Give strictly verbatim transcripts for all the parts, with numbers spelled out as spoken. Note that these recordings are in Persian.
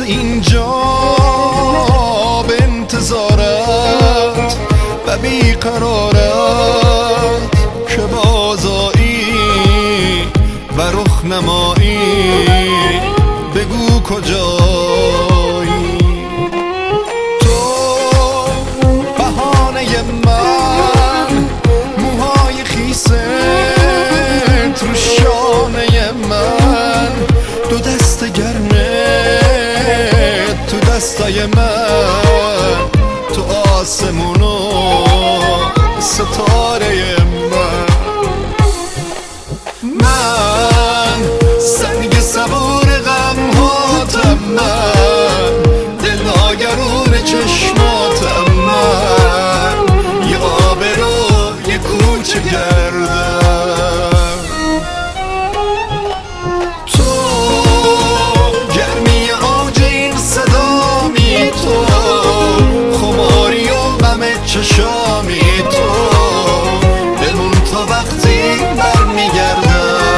اینجا به انتظارت و بیقرارت که بازایی و رخ نمایی، بگو کجایی. تو بهانه من، موهای خیست رو شانه من، دو دست گرمه تو دستای من، تو آسمون و ستاره من. من سنگ صبور غم هاتم، من دل ناگرون چشماتم، من یه آبرو یه کوچه گردم. تو گرمی آج این صدامی، تو خماری و غم چشامی، تو بمون تا وقتی برمیگردم.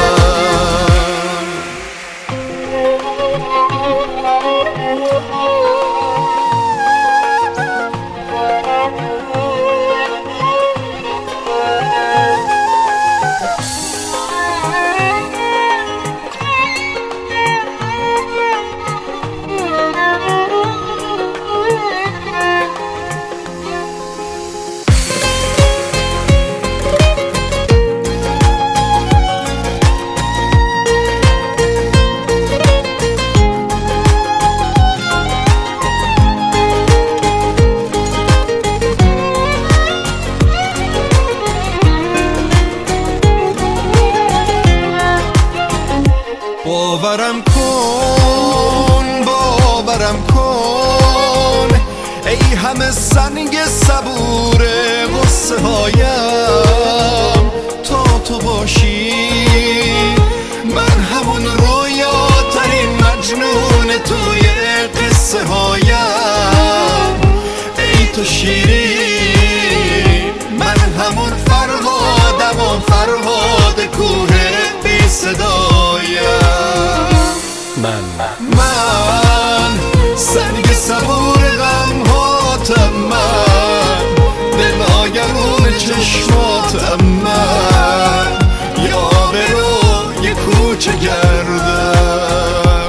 باورم کن، باورم کن، ای همه سنگ صبور غصه هایم، تا تو باشی من همون رویاترین مجنون توی قصه هایم. ای تو شیری، من همون فرهادم و فرهاد کوه بی صدایم. من من سنگ صبور غم هاتم، من دل ناگرون چشماتم، من یه آبرو یه کوچه گردم.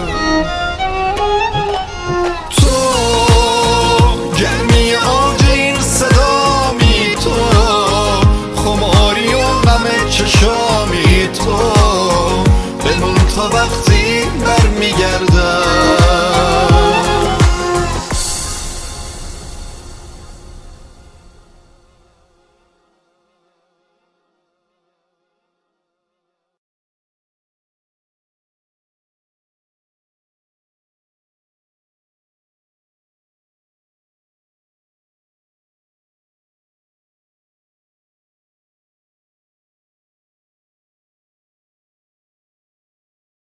تو گرمی آج این صدامی، تو خماری و غم چشامی، تو بمون تا وقتی برمیگردم.